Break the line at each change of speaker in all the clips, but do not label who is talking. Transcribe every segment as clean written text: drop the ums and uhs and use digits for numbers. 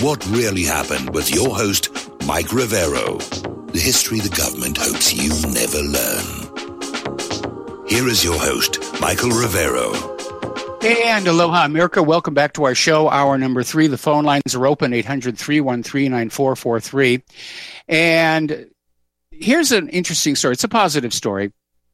What Really Happened with your host, Mike Rivero. The history the government hopes you never learn. Here is your host, Michael Rivero.
And aloha, America. Welcome back to our show, hour number 3. The phone lines are open, 800-313-9443. And here's an interesting story. It's a positive story.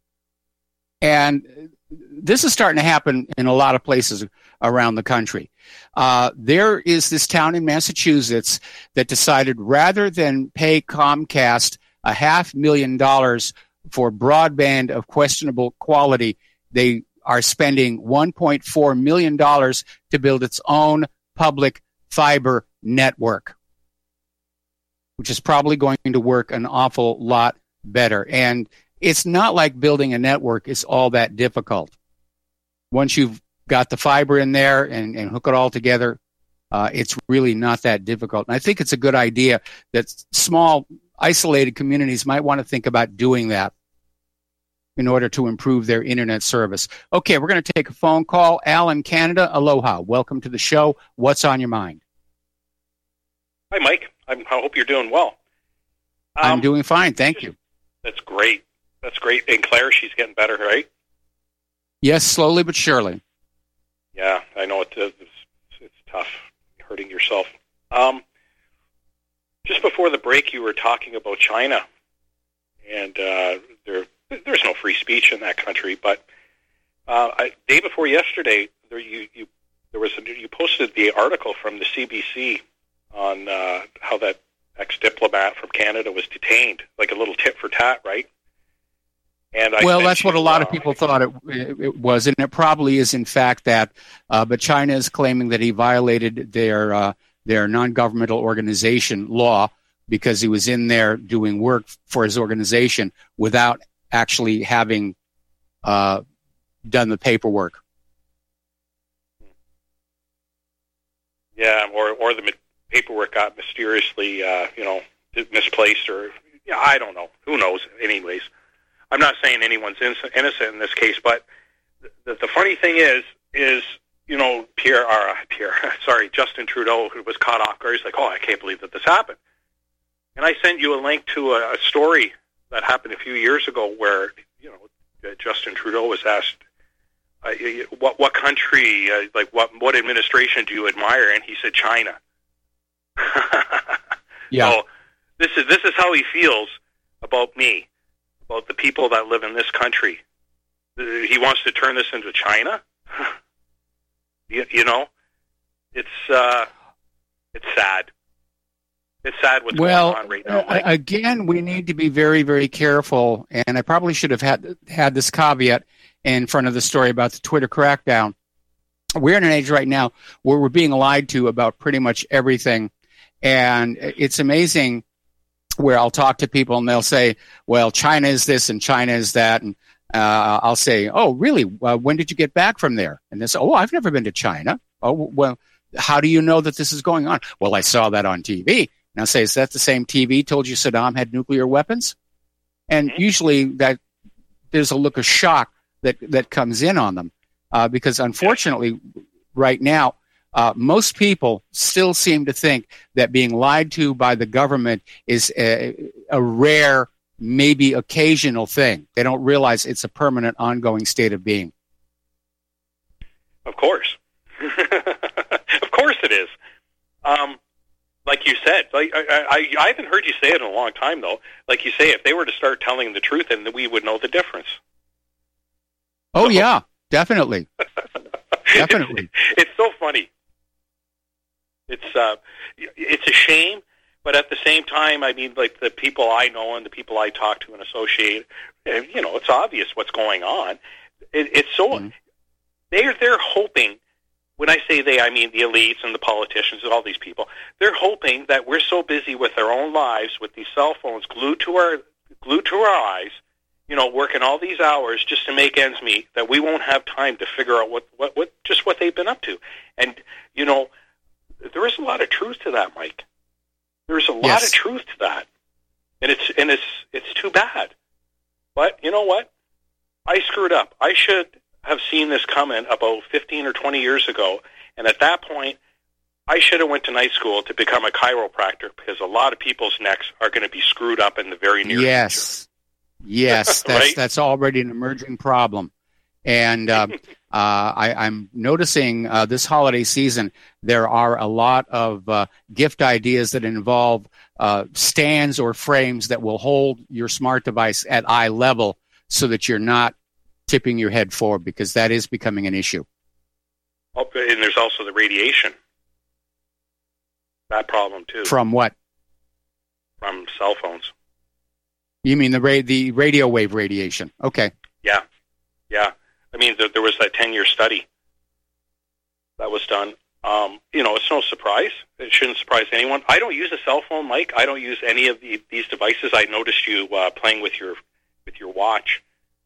And this is starting to happen in a lot of places around the country. There is this town in Massachusetts that decided rather than pay Comcast $500,000 for broadband of questionable quality, they are spending $1.4 million to build its own public fiber network, which is probably going to work an awful lot better. And it's not like building a network is all that difficult. Once you've got the fiber in there and hook it all together, it's really not that difficult. And I think it's a good idea that small, isolated communities might want to think about doing that in order to improve their internet service. Okay, we're going to take a phone call. Al in Canada, aloha. Welcome to the show. What's on your mind?
Hi, Mike. I hope you're doing well.
I'm doing fine, thank you.
That's great. That's great. And Claire, she's getting better, right?
Yes, slowly but surely.
Yeah, I know it's tough, hurting yourself. Just before the break, you were talking about China, and there's no free speech in that country. But day before yesterday, you posted the article from the CBC on how that ex-diplomat from Canada was detained, like a little tit for tat, right? And
that's what a lot of people thought it was, and it probably is in fact that. But China is claiming that he violated their non-governmental organization law because he was in there doing work for his organization without actually having done the paperwork.
Yeah, or the paperwork got mysteriously, misplaced, or I don't know. Who knows? Anyways, I'm not saying anyone's innocent in this case, but the funny thing is Justin Trudeau, who was caught off guard, he's like, I can't believe that this happened. And I sent you a link to a story that happened a few years ago where, Justin Trudeau was asked, what country, what administration do you admire? And he said China.
Yeah.
So this is how he feels about me, about the people that live in this country. He wants to turn this into China. It's sad. It's sad what's going on right now.
Again, we need to be very, very careful, and I probably should have had this caveat in front of the story about the Twitter crackdown. We're in an age right now where we're being lied to about pretty much everything, and it's amazing where I'll talk to people and they'll say, well, China is this and China is that, and I'll say, oh, really? When did you get back from there? And they say, oh, I've never been to China. Oh, well, how do you know that this is going on? Well, I saw that on TV. And I'll say, is that the same TV told you Saddam had nuclear weapons? And usually that there's a look of shock that comes in on them because unfortunately right now, most people still seem to think that being lied to by the government is a rare, maybe occasional thing. They don't realize it's a permanent, ongoing state of being.
Of course. Of course it is. Like you said, I haven't heard you say it in a long time, though. Like you say, if they were to start telling the truth, then we would know the difference.
Oh, yeah, definitely. Definitely.
It's so funny. It's a shame, but at the same time, I mean, like the people I know and the people I talk to and associate, it's obvious what's going on. It's so they're hoping. When I say they, I mean the elites and the politicians and all these people. They're hoping that we're so busy with our own lives, with these cell phones glued to our eyes, working all these hours just to make ends meet, that we won't have time to figure out what they've been up to. And there is a lot of truth to that, Mike. There's a lot of truth to that, and it's too bad. But you know what? I screwed up. I should have seen this coming about 15 or 20 years ago, and at that point, I should have went to night school to become a chiropractor because a lot of people's necks are going to be screwed up in the very near future.
Yes,
Right?
that's already an emerging problem. And I'm noticing this holiday season, there are a lot of gift ideas that involve stands or frames that will hold your smart device at eye level so that you're not tipping your head forward, because that is becoming an issue.
Oh, and there's also the radiation. That problem, too.
From what?
From cell phones.
You mean the radio wave radiation? Okay.
Yeah. I mean, there was that 10-year study that was done. It's no surprise. It shouldn't surprise anyone. I don't use a cell phone, Mike. I don't use any of these devices. I noticed you playing with your watch.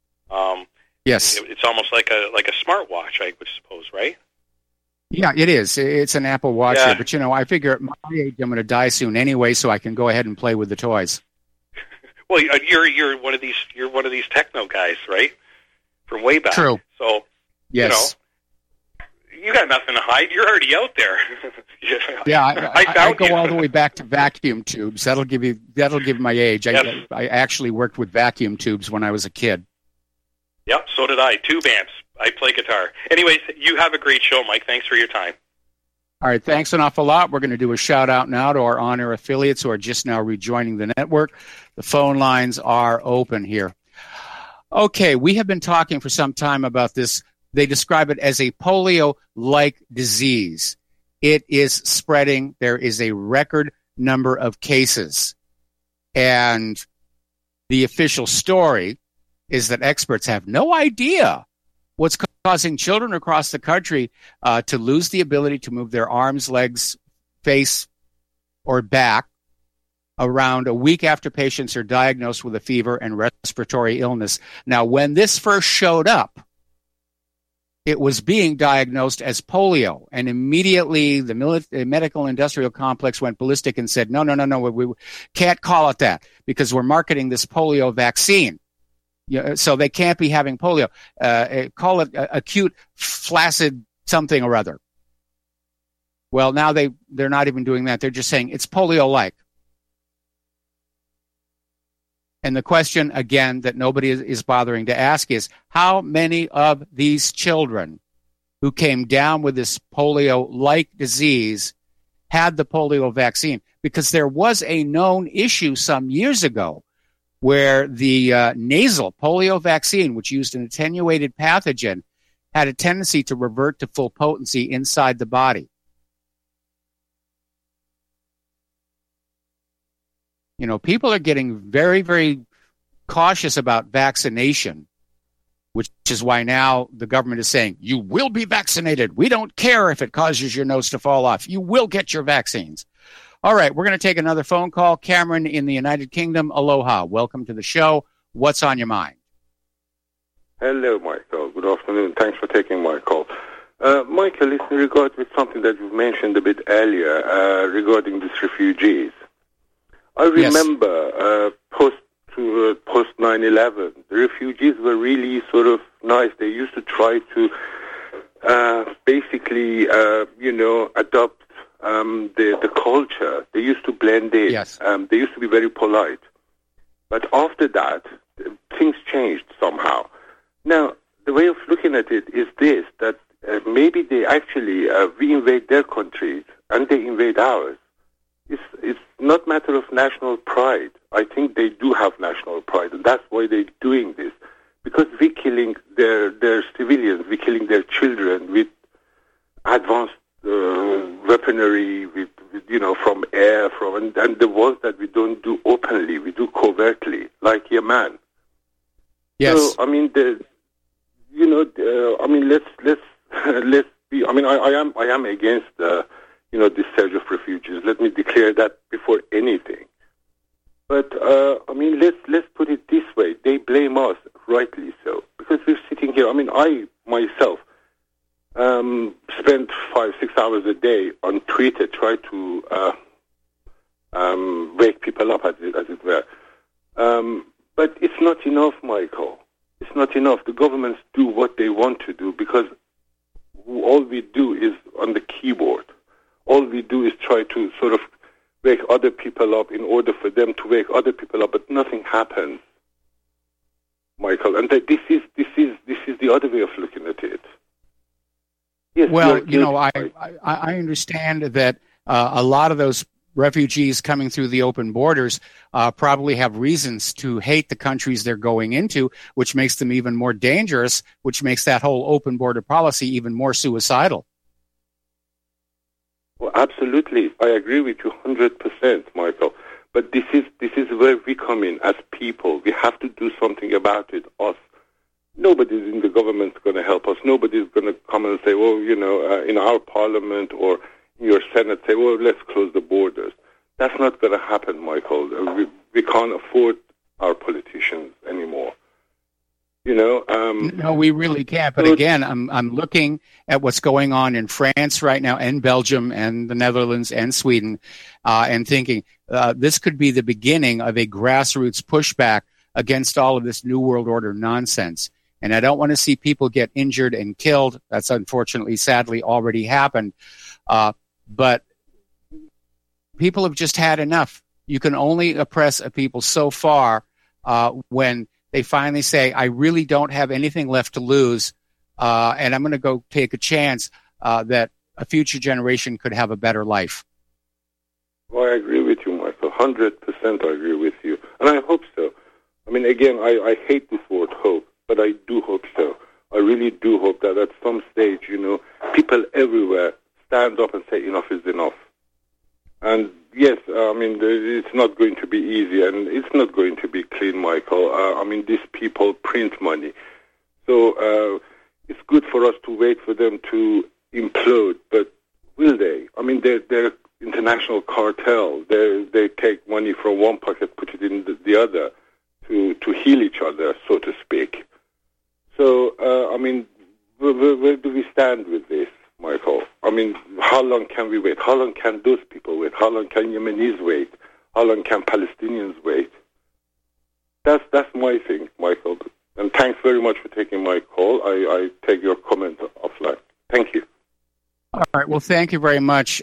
Yes.
It's almost like a smartwatch, I would suppose, right?
Yeah, it is. It's an Apple Watch
Yeah.
here, but I figure at my age I'm going to die soon anyway, so I can go ahead and play with the toys.
Well, you're one of these techno guys, right? From way back.
True.
So
Yes.
you got nothing to hide. You're already out there.
Yeah, I
found
go
you.
all the way back to vacuum tubes. That'll give my age.
Yes.
I actually worked with vacuum tubes when I was a kid.
Yep, so did I. 2 amps. I play guitar. Anyways, you have a great show, Mike. Thanks for your time.
All right, thanks an awful lot. We're going to do a shout-out now to our on-air affiliates who are just now rejoining the network. The phone lines are open here. Okay, we have been talking for some time about this. They describe it as a polio-like disease. It is spreading. There is a record number of cases. And the official story is that experts have no idea what's causing children across the country to lose the ability to move their arms, legs, face, or back around a week after patients are diagnosed with a fever and respiratory illness. Now, when this first showed up, it was being diagnosed as polio, and immediately the medical industrial complex went ballistic and said, no, we can't call it that because we're marketing this polio vaccine. So they can't be having polio. Call it acute flaccid something or other. Well, now they're not even doing that. They're just saying it's polio-like. And the question, again, that nobody is bothering to ask is, how many of these children who came down with this polio-like disease had the polio vaccine? Because there was a known issue some years ago where the nasal polio vaccine, which used an attenuated pathogen, had a tendency to revert to full potency inside the body. People are getting very, very cautious about vaccination, which is why now the government is saying, you will be vaccinated. We don't care if it causes your nose to fall off. You will get your vaccines. All right, we're going to take another phone call. Cameron in the United Kingdom, aloha. Welcome to the show. What's on your mind?
Hello, Michael. Good afternoon. Thanks for taking my call. Michael, it's in regard with something that you've mentioned a bit earlier regarding these refugees. I remember post 9/11, the refugees were really sort of nice. They used to try to basically, adopt the culture. They used to blend in.
Yes.
They used to be very polite. But after that, things changed somehow. Now, the way of looking at it is this, that maybe they actually, we invade their countries and they invade ours. It's not a matter of national pride. I think they do have national pride, and that's why they're doing this. Because we're killing their civilians, we're killing their children with advanced weaponry, with from air, and the ones that we don't do openly, we do covertly, like Yemen.
Yes.
So I mean, let's be. I mean, I am against this surge of refugees. Let me declare that before anything. But let's put it this way: they blame us, rightly so, because we're sitting here. I mean, I myself spend 5-6 hours a day on Twitter, try to wake people up, as it were. But it's not enough, Michael. It's not enough. The governments do what they want to do because all we do is on the keyboard. all we do is try to sort of wake other people up in order for them to wake other people up, but nothing happens, Michael. And this is the other way of looking at it. Yes,
well, I understand that a lot of those refugees coming through the open borders probably have reasons to hate the countries they're going into, which makes them even more dangerous, which makes that whole open border policy even more suicidal.
Well, absolutely. I agree with you 100%, Michael. But this is where we come in as people. We have to do something about it, us. Nobody in the government's going to help us. Nobody's going to come and say, well, in our parliament or in your Senate, say, well, let's close the borders. That's not going to happen, Michael. We can't afford our politicians anymore.
No, we really can't. But again, I'm looking at what's going on in France right now, and Belgium, and the Netherlands, and Sweden, and thinking this could be the beginning of a grassroots pushback against all of this New World Order nonsense. And I don't want to see people get injured and killed. That's unfortunately, sadly, already happened. But people have just had enough. You can only oppress a people so far when they finally say, I really don't have anything left to lose, and I'm going to go take a chance that a future generation could have a better life.
Well, I agree with you, Michael. 100% I agree with you. And I hope so. I mean, again, I hate this word hope, but I do hope so. I really do hope that at some stage, people everywhere stand up and say enough is enough. And yes, it's not going to be easy, and it's not going to be clean, Michael. These people print money. So it's good for us to wait for them to implode, but will they? I mean, they're international cartel. They take money from one pocket, put it in the other to heal each other, so to speak. So, where do we stand with this, Michael? I mean, how long can we wait? How long can those people wait? How long can Yemenis wait? How long can Palestinians wait? That's my thing, Michael. And thanks very much for taking my call. I take your comment offline. Thank you.
All right. Well, thank you very much.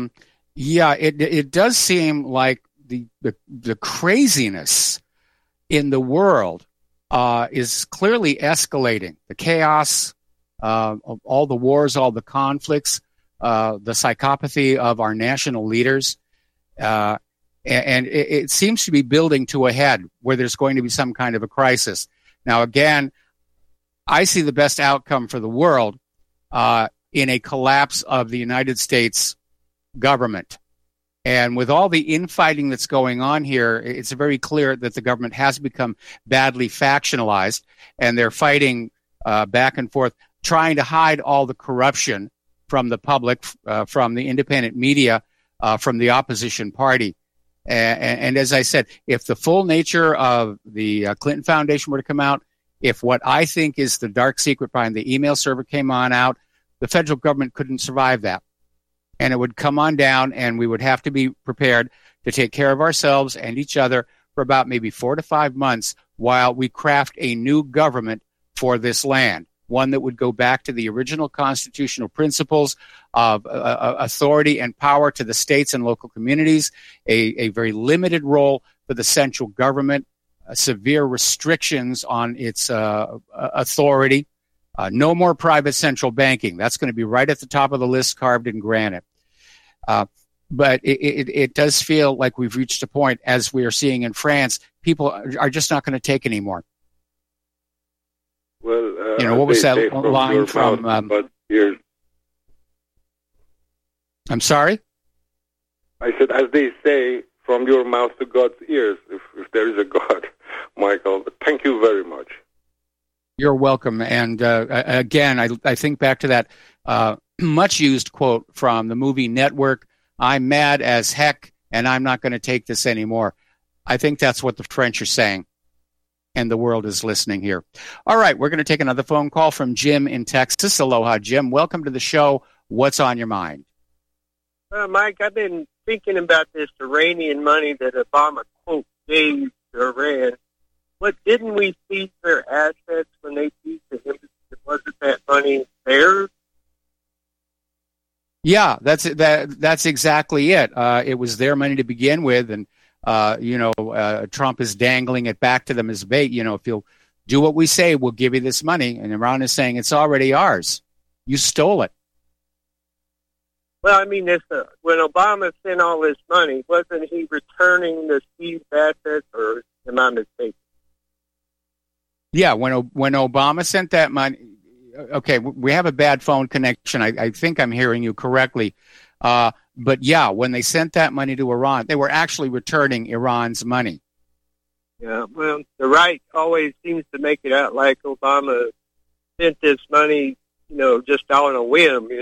It does seem like the craziness in the world is clearly escalating. The chaos of all the wars, all the conflicts, the psychopathy of our national leaders. And it seems to be building to a head where there's going to be some kind of a crisis. Now, again, I see the best outcome for the world in a collapse of the United States government. And with all the infighting that's going on here, it's very clear that the government has become badly factionalized, and they're fighting back and forth, trying to hide all the corruption from the public, from the independent media, from the opposition party. And as I said, if the full nature of the Clinton Foundation were to come out, if what I think is the dark secret behind the email server came on out, the federal government couldn't survive that. And it would come on down, and we would have to be prepared to take care of ourselves and each other for about maybe 4 to 5 months while we craft a new government for this land, one that would go back to the original constitutional principles of authority and power to the states and local communities, a very limited role for the central government, severe restrictions on its authority, no more private central banking. That's going to be right at the top of the list, carved in granite. But it does feel like we've reached a point, as we are seeing in France, people are just not going to take anymore.
Well,
what was that line from? I'm sorry?
I said, as they say, from your mouth to God's ears, if there is a God, Michael. But thank you very much.
You're welcome. And again, I think back to that much used quote from the movie Network, I'm mad as heck, and I'm not going to take this anymore. I think that's what the French are saying, and the world is listening here. All right, we're going to take another phone call from Jim in Texas. Aloha, Jim. Welcome to the show. What's on your mind?
Mike, I've been thinking about this Iranian money that Obama, quote, gave to Iran. What, didn't we seize their assets when they seized the embassy? Wasn't that money theirs?
Yeah, that's exactly it. It was their money to begin with, and Trump is dangling it back to them as bait. If you'll do what we say, we'll give you this money. And Iran is saying it's already ours. You stole it.
Well, I mean, when Obama sent all this money, wasn't he returning the seized assets, or am I mistaken?
Yeah, when Obama sent that money, okay, we have a bad phone connection. I think I'm hearing you correctly. But yeah, when they sent that money to Iran, they were actually returning Iran's money.
Yeah, well, the right always seems to make it out like Obama sent this money, just on a whim,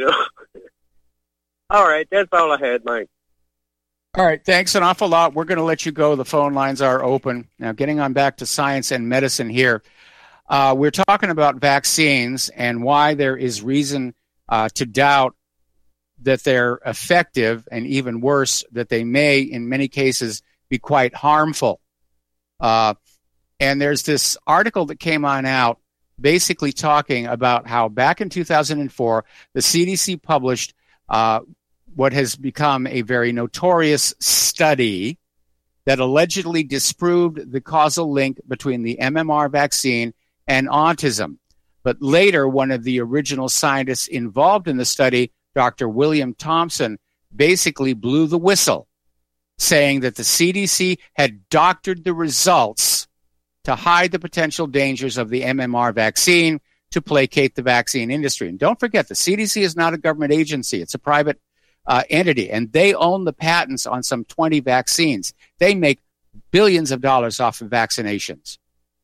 All right, that's all I had, Mike.
All right, thanks an awful lot. We're going to let you go. The phone lines are open. Now, getting on back to science and medicine here. We're talking about vaccines and why there is reason to doubt that they're effective, and even worse, that they may, in many cases, be quite harmful. And there's this article that came on out basically talking about how back in 2004, the CDC published what has become a very notorious study that allegedly disproved the causal link between the MMR vaccine and autism. But later, one of the original scientists involved in the study, Dr. William Thompson, basically blew the whistle, saying that the CDC had doctored the results to hide the potential dangers of the MMR vaccine to placate the vaccine industry. And don't forget, the CDC is not a government agency. It's a private entity, and they own the patents on some 20 vaccines. They make billions of dollars off of vaccinations.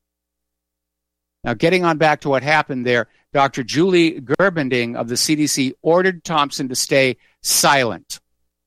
Now, getting on back to what happened there, Dr. Julie Gerberding of the CDC ordered Thompson to stay silent.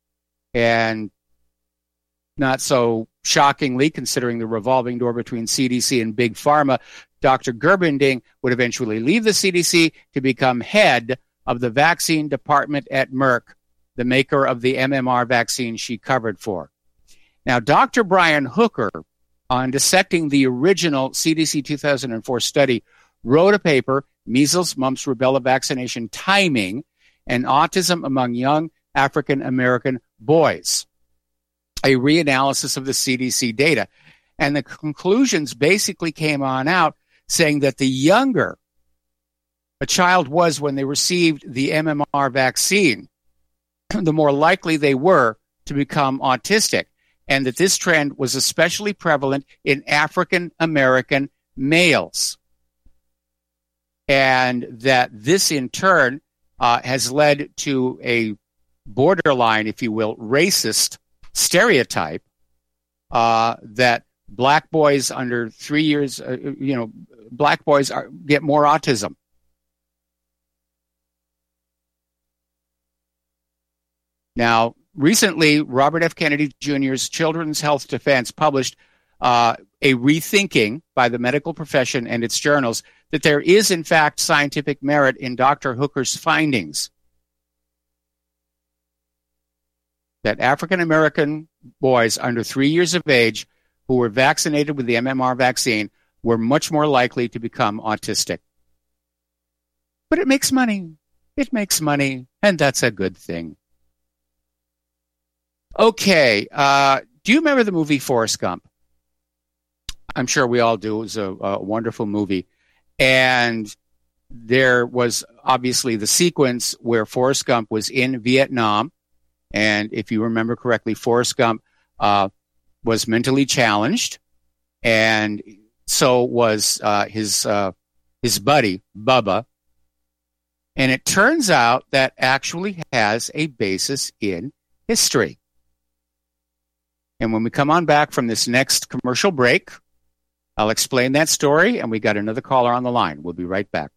And not so shockingly, considering the revolving door between CDC and Big Pharma, Dr. Gerberding would eventually leave the CDC to become head of the vaccine department at Merck, the maker of the MMR vaccine she covered for. Now, Dr. Brian Hooker, on dissecting the original CDC 2004 study, wrote a paper, Measles, Mumps, Rubella Vaccination Timing and Autism Among Young African American Boys, a reanalysis of the CDC data. And the conclusions basically came on out saying that the younger a child was when they received the MMR vaccine, the more likely they were to become autistic, and that this trend was especially prevalent in African American males. And that this, in turn, has led to a borderline, if you will, racist stereotype that black boys under 3 years, black boys get more autism. Now, recently, Robert F. Kennedy Jr.'s Children's Health Defense published a rethinking by the medical profession and its journals that there is, in fact, scientific merit in Dr. Hooker's findings. That African American boys under 3 years of age who were vaccinated with the MMR vaccine were much more likely to become autistic. But it makes money. It makes money, and that's a good thing. Okay, do you remember the movie Forrest Gump? I'm sure we all do. It was a wonderful movie. And there was obviously the sequence where Forrest Gump was in Vietnam. And if you remember correctly, Forrest Gump was mentally challenged. And so was his buddy, Bubba. And it turns out that actually has a basis in history. And when we come on back from this next commercial break, I'll explain that story, and we got another caller on the line. We'll be right back.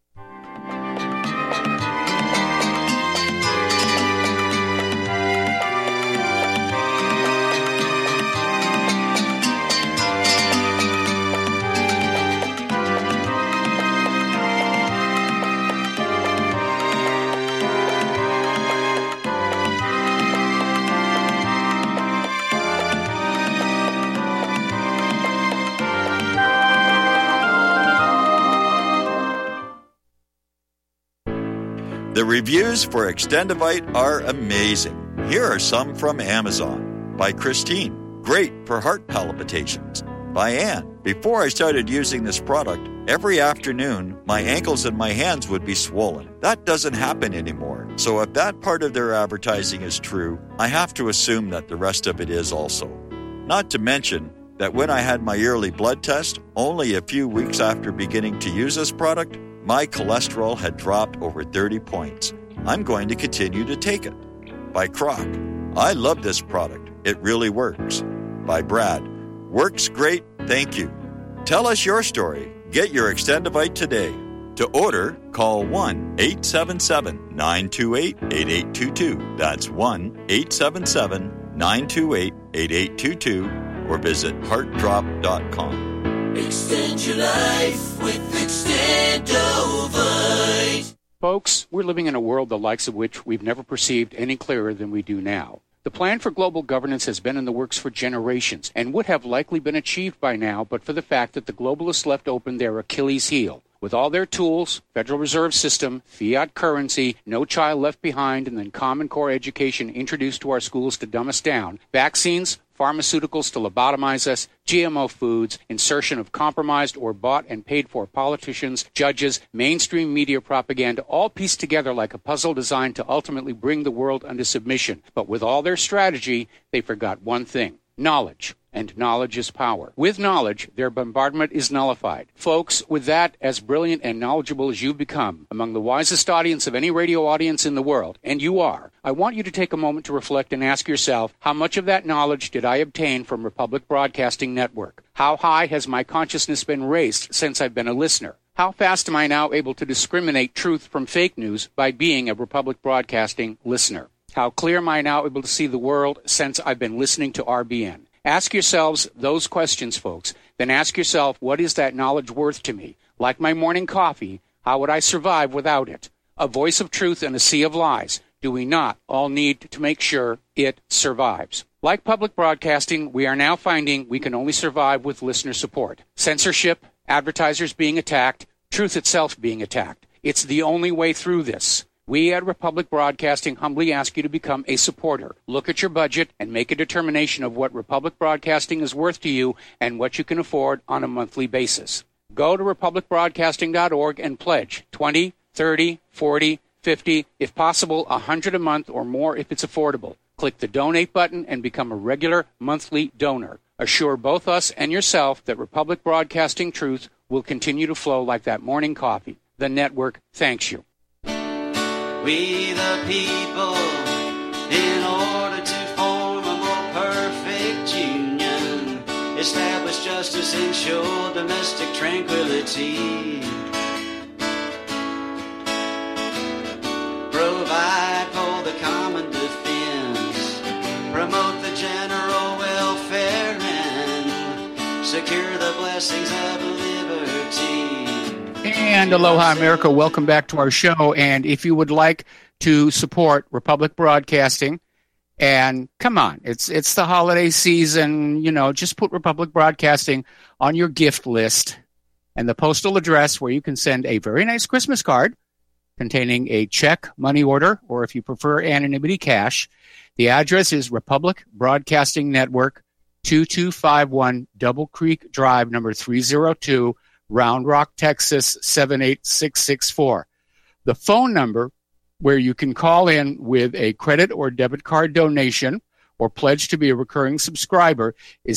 The reviews for Extendivite are amazing. Here are some from Amazon. By Christine, great for heart palpitations. By Anne, before I started using this product, every afternoon my ankles and my hands would be swollen. That doesn't happen anymore. So if that part of their advertising is true, I have to assume that the rest of it is also. Not to mention that when I had my yearly blood test, only a few weeks after beginning to use this product, my cholesterol had dropped over 30 points. I'm going to continue to take it. By Croc, I love this product. It really works. By Brad, works great, thank you. Tell us your story. Get your Extendivite today. To order, call 1-877-928-8822. That's 1-877-928-8822 or visit heartdrop.com.
Extend your life with Extendovite.
Folks, we're living in a world the likes of which we've never perceived any clearer than we do now. The plan for global governance has been in the works for generations and would have likely been achieved by now but for the fact that the globalists left open their Achilles heel. With all their tools, Federal Reserve System, fiat currency, no child left behind, and then Common Core education introduced to our schools to dumb us down, vaccines, pharmaceuticals to lobotomize us, GMO foods, insertion of compromised or bought and paid for politicians, judges, mainstream media propaganda, all pieced together like a puzzle designed to ultimately bring the world under submission. But with all their strategy, they forgot one thing: knowledge. And knowledge is power. With knowledge, their bombardment is nullified. Folks, with that, as brilliant and knowledgeable as you've become, among the wisest audience of any radio audience in the world, and you are, I want you to take a moment to reflect and ask yourself, how much of that knowledge did I obtain from Republic Broadcasting Network? How high has my consciousness been raised since I've been a listener? How fast am I now able to discriminate truth from fake news by being a Republic Broadcasting listener? How clear am I now able to see the world since I've been listening to RBN? Ask yourselves those questions, folks. Then ask yourself, what is that knowledge worth to me? Like my morning coffee, how would I survive without it? A voice of truth in a sea of lies. Do we not all need to make sure it survives? Like public broadcasting, we are now finding we can only survive with listener support. Censorship, advertisers being attacked, truth itself being attacked. It's the only way through this. We at Republic Broadcasting humbly ask you to become a supporter. Look at your budget and make a determination of what Republic Broadcasting is worth to you and what you can afford on a monthly basis. Go to republicbroadcasting.org and pledge $20, $30, $40, $50, if possible, $100 a month or more if it's affordable. Click the donate button and become a regular monthly donor. Assure both us and yourself that Republic Broadcasting truth will continue to flow like that morning coffee. The network thanks you.
We the people, in order to form a more perfect union, establish justice, ensure domestic tranquility, provide for the common defense, promote the general welfare, and secure the blessings of liberty.
And aloha, America. Welcome back to our show. And if you would like to support Republic Broadcasting, and come on, it's the holiday season, just put Republic Broadcasting on your gift list and the postal address where you can send a very nice Christmas card containing a check, money order, or if you prefer anonymity, cash. The address is Republic Broadcasting Network, 2251 Double Creek Drive, number 302, Round Rock, Texas, 78664. The phone number where you can call in with a credit or debit card donation or pledge to be a recurring subscriber is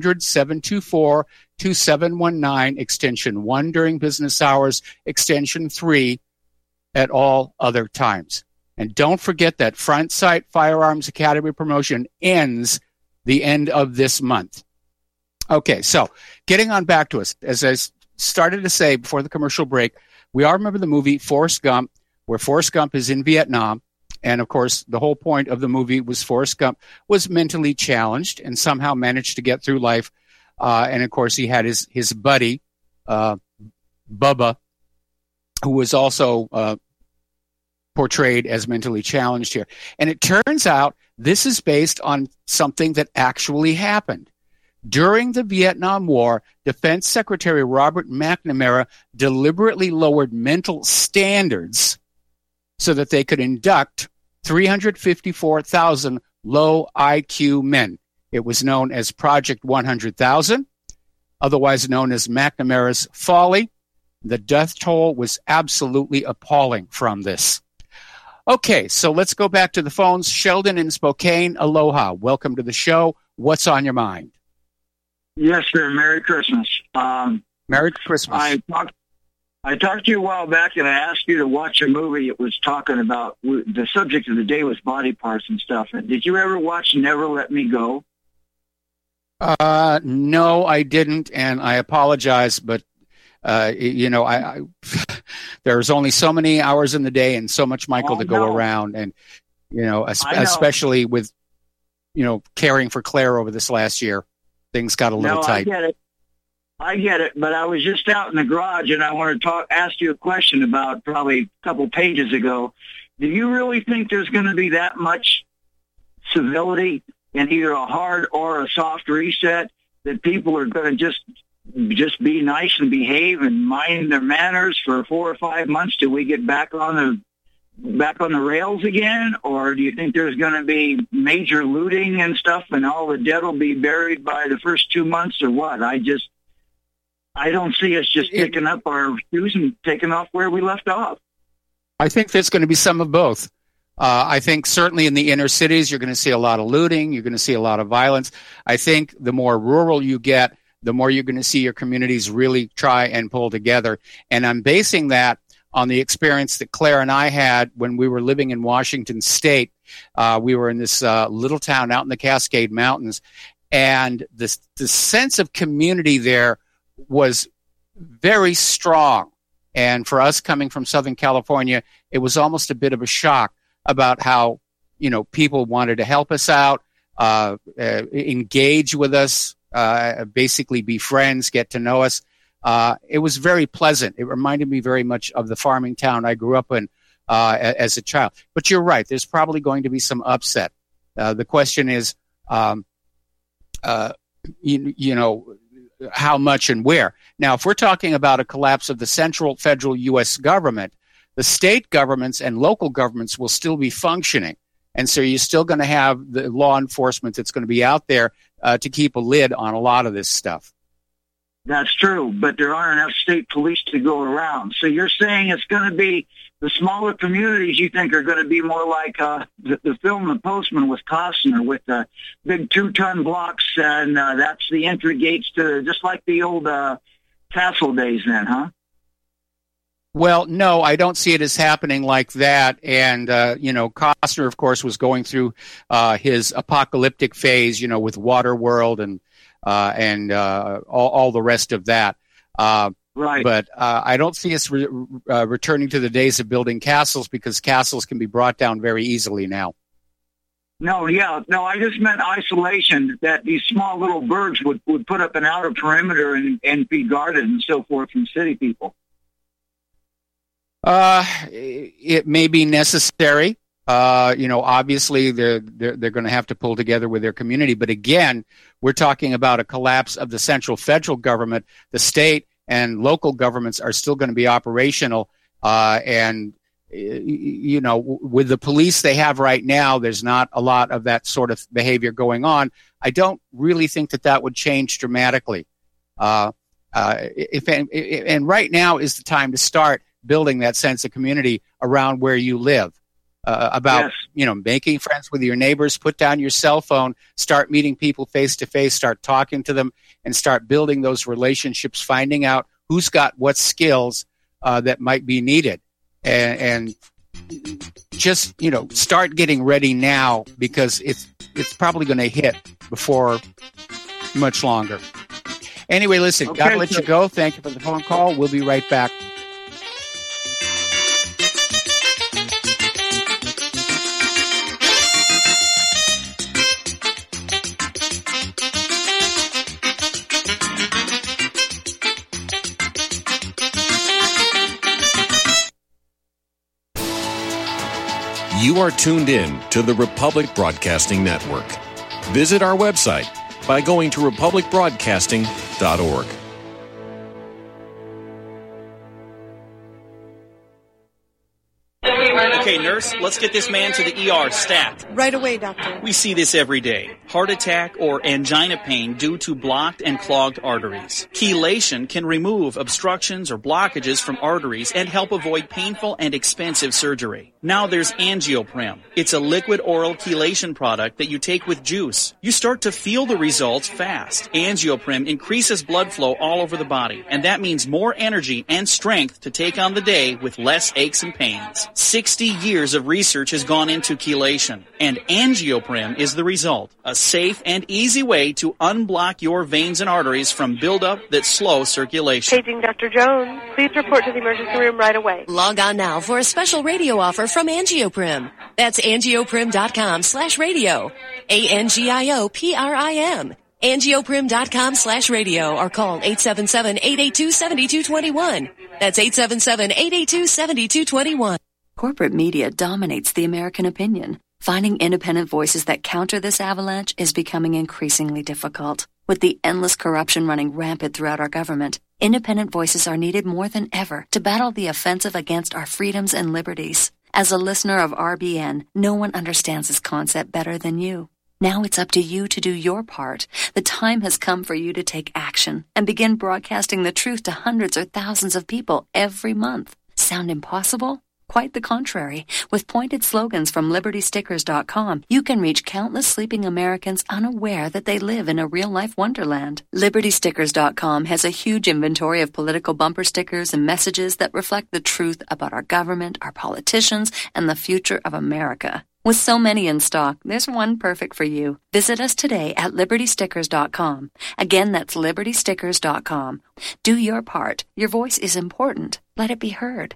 800-724-2719, extension 1 during business hours, extension 3 at all other times. And don't forget that Front Sight Firearms Academy promotion ends the end of this month. Okay, so getting on back to us, as I started to say before the commercial break, we all remember the movie Forrest Gump, where Forrest Gump is in Vietnam. And, of course, the whole point of the movie was Forrest Gump was mentally challenged and somehow managed to get through life. And, of course, he had his buddy, Bubba, who was also portrayed as mentally challenged here. And it turns out this is based on something that actually happened. During the Vietnam War, Defense Secretary Robert McNamara deliberately lowered mental standards so that they could induct 354,000 low IQ men. It was known as Project 100,000, otherwise known as McNamara's Folly. The death toll was absolutely appalling from this. Okay, so let's go back to the phones. Sheldon in Spokane, aloha. Welcome to the show. What's on your mind?
Yes, sir. Merry Christmas.
Merry Christmas.
I talked to you a while back, and I asked you to watch a movie. It was talking about, the subject of the day was body parts and stuff. Did you ever watch Never Let Me Go?
No, I didn't, and I apologize, but I there's only so many hours in the day and so much Michael to go around, and especially with caring for Claire over this last year, things got a little tight.
I get it, but I was just out in the garage, and I want to ask you a question about probably a couple pages ago. Do you really think there's going to be that much civility in either a hard or a soft reset, that people are going to just be nice and behave and mind their manners for 4 or 5 months till we get back on the rails again? Or do you think there's going to be major looting and stuff, and all the dead will be buried by the first 2 months, or what? I don't see us just picking up our shoes and taking off where we left off.
I think there's going to be some of both. I think certainly in the inner cities, you're going to see a lot of looting. You're going to see a lot of violence. I think the more rural you get, the more you're going to see your communities really try and pull together. And I'm basing that on the experience that Claire and I had when we were living in Washington State. We were in this little town out in the Cascade Mountains, and the sense of community there was very strong. And for us coming from Southern California, it was almost a bit of a shock about how, people wanted to help us out, engage with us, basically be friends, get to know us. It was very pleasant. It reminded me very much of the farming town I grew up in as a child. But you're right. There's probably going to be some upset. The question is, how much and where. Now, if we're talking about a collapse of the central federal U.S. government, the state governments and local governments will still be functioning. And so you're still going to have the law enforcement that's going to be out there to keep a lid on a lot of this stuff.
That's true, but there aren't enough state police to go around. So you're saying it's going to be the smaller communities you think are going to be more like the film The Postman with Costner, with the big 2-ton blocks, and that's the entry gates to just like the old castle days then, huh?
Well, no, I don't see it as happening like that. And, Costner, of course, was going through his apocalyptic phase, with Waterworld and all the rest of that.
Right.
But I don't see us returning to the days of building castles, because castles can be brought down very easily now.
No, I just meant isolation, that these small little burgs would put up an outer perimeter and be guarded and so forth from city people.
It may be necessary. Obviously they're going to have to pull together with their community. But again, we're talking about a collapse of the central federal government. The state and local governments are still going to be operational. And with the police they have right now, there's not a lot of that sort of behavior going on. I don't really think that would change dramatically. And right now is the time to start building that sense of community around where you live. Making friends with your neighbors, put down your cell phone, start meeting people face to face, start talking to them, and start building those relationships, finding out who's got what skills that might be needed. And just, start getting ready now, because it's probably going to hit before much longer. Anyway, listen,
okay,
gotta let you go. Thank you for the phone call. We'll be right back.
You are tuned in to the Republic Broadcasting Network. Visit our website by going to republicbroadcasting.org.
Okay, Nurse, let's get this man to the ER stat.
Right away, doctor.
We see this every day. Heart attack or angina pain due to blocked and clogged arteries. Chelation can remove obstructions or blockages from arteries and help avoid painful and expensive surgery. Now there's Angioprim. It's a liquid oral chelation product that you take with juice. You start to feel the results fast. Angioprim increases blood flow all over the body, and that means more energy and strength to take on the day with less aches and pains. 60 years of research has gone into chelation, and Angioprim is the result. A safe and easy way to unblock your veins and arteries from buildup that slow circulation.
Paging Dr. Jones. Please report to the emergency room right away.
Log on now for a special radio offer from Angioprim. That's angioprim.com/radio. ANGIOPRIM. Angioprim.com/radio or call 877-882-7221. That's 877-882-7221.
Corporate media dominates the American opinion. Finding independent voices that counter this avalanche is becoming increasingly difficult. With the endless corruption running rampant throughout our government, independent voices are needed more than ever to battle the offensive against our freedoms and liberties. As a listener of RBN, no one understands this concept better than you. Now it's up to you to do your part. The time has come for you to take action and begin broadcasting the truth to hundreds or thousands of people every month. Sound impossible? Quite the contrary. With pointed slogans from LibertyStickers.com, you can reach countless sleeping Americans unaware that they live in a real-life wonderland. LibertyStickers.com has a huge inventory of political bumper stickers and messages that reflect the truth about our government, our politicians, and the future of America. With so many in stock, there's one perfect for you. Visit us today at LibertyStickers.com. Again, that's LibertyStickers.com. Do your part. Your voice is important. Let it be heard.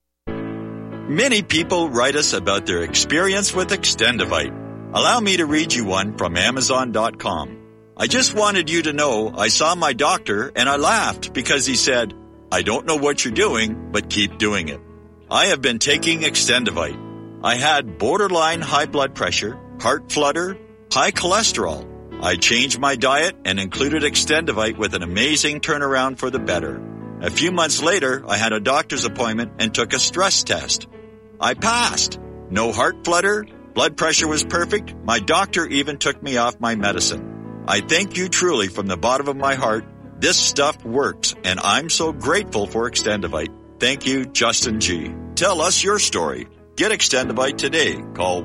Many people write us about their experience with Extendivite. Allow me to read you one from Amazon.com. I just wanted you to know I saw my doctor and I laughed because he said, "I don't know what you're doing, but keep doing it." I have been taking Extendivite. I had borderline high blood pressure, heart flutter, high cholesterol. I changed my diet and included Extendivite with an amazing turnaround for the better. A few months later, I had a doctor's appointment and took a stress test. I passed. No heart flutter, blood pressure was perfect. My doctor even took me off my medicine. I thank you truly from the bottom of my heart. This stuff works, and I'm so grateful for Extendivite. Thank you, Justin G. Tell us your story. Get Extendivite today. Call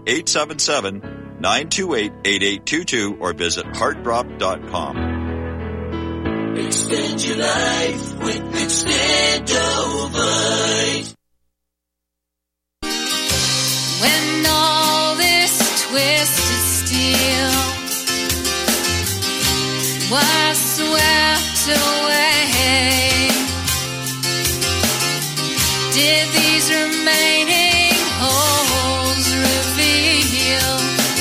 1-877-928-8822 or visit heartdrop.com.
Extend your life with Extendivite.
When all this twisted steel was swept away, did these remaining holes reveal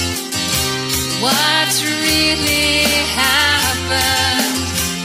what really happened?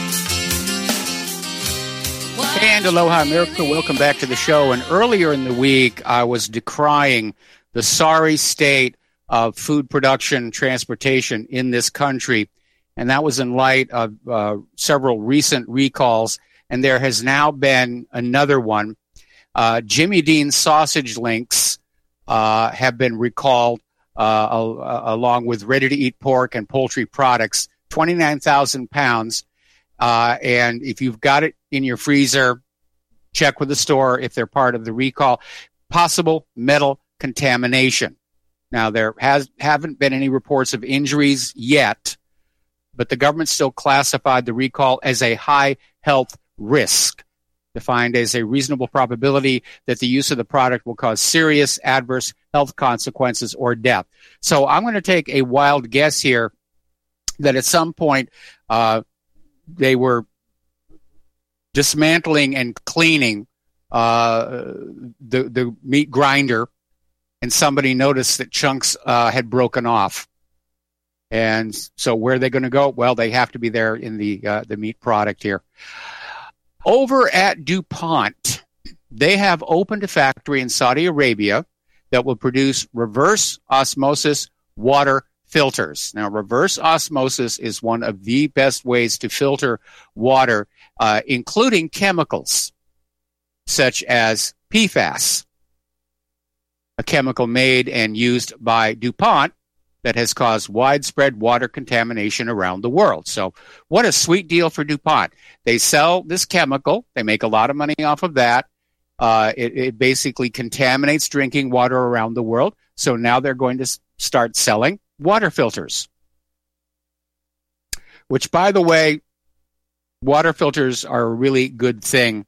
And aloha, America. Welcome back to the show. And earlier in the week, I was decrying the sorry state of food production and transportation in this country. And that was in light of several recent recalls. And there has now been another one. Jimmy Dean's sausage links have been recalled along with ready-to-eat pork and poultry products, 29,000 pounds. And if you've got it in your freezer, check with the store if they're part of the recall. Possible metal contamination. Now, there haven't been any reports of injuries yet, but the government still classified the recall as a high health risk, defined as a reasonable probability that the use of the product will cause serious adverse health consequences or death. So I'm going to take a wild guess here that at some point they were dismantling and cleaning the meat grinder, and somebody noticed that chunks had broken off. And so where are they going to go? Well, they have to be there in the meat product here. Over at DuPont, they have opened a factory in Saudi Arabia that will produce reverse osmosis water filters. Now, reverse osmosis is one of the best ways to filter water, including chemicals such as PFAS. a chemical made and used by DuPont that has caused widespread water contamination around the world. So what a sweet deal for DuPont. They sell this chemical. They make a lot of money off of that. It basically contaminates drinking water around the world. So now they're going to start selling water filters. Which, by the way, water filters are a really good thing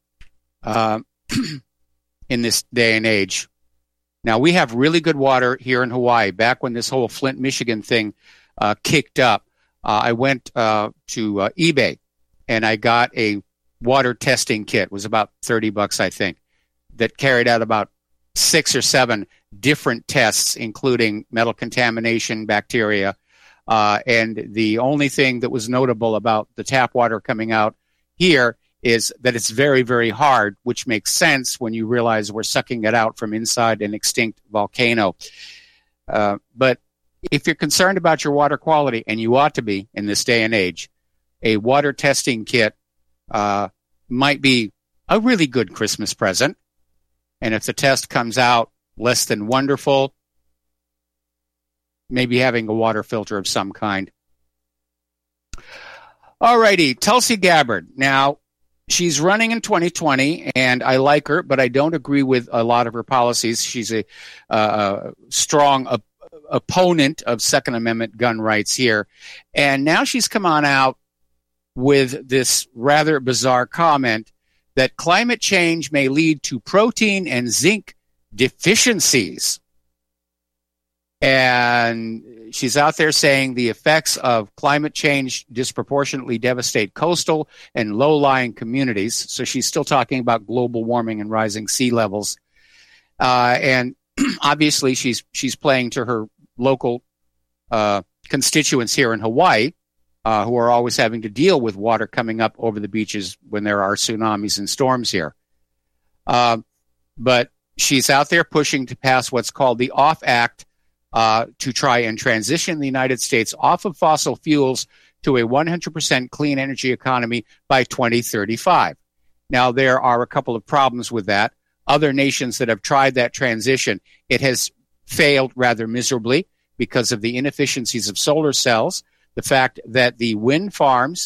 in this day and age. Now, we have really good water here in Hawaii. Back when this whole Flint, Michigan thing kicked up, I went to eBay, and I got a water testing kit. It was about $30, I think, that carried out about 6 or 7 different tests, including metal contamination, bacteria. And the only thing that was notable about the tap water coming out here is that it's very, very hard, which makes sense when you realize we're sucking it out from inside an extinct volcano. But if you're concerned about your water quality, and you ought to be in this day and age, a water testing kit might be a really good Christmas present. And if the test comes out less than wonderful, maybe having a water filter of some kind. All righty, Tulsi Gabbard. Now, she's running in 2020, and I like her, but I don't agree with a lot of her policies. She's a strong opponent of Second Amendment gun rights here. And now she's come on out with this rather bizarre comment that climate change may lead to protein and zinc deficiencies. And she's out there saying the effects of climate change disproportionately devastate coastal and low-lying communities. So she's still talking about global warming and rising sea levels. And obviously she's playing to her local constituents here in Hawaii, who are always having to deal with water coming up over the beaches when there are tsunamis and storms here. But she's out there pushing to pass what's called the OFF Act, to try and transition the United States off of fossil fuels to a 100% clean energy economy by 2035. Now, there are a couple of problems with that. Other nations that have tried that transition, it has failed rather miserably because of the inefficiencies of solar cells, the fact that the wind farms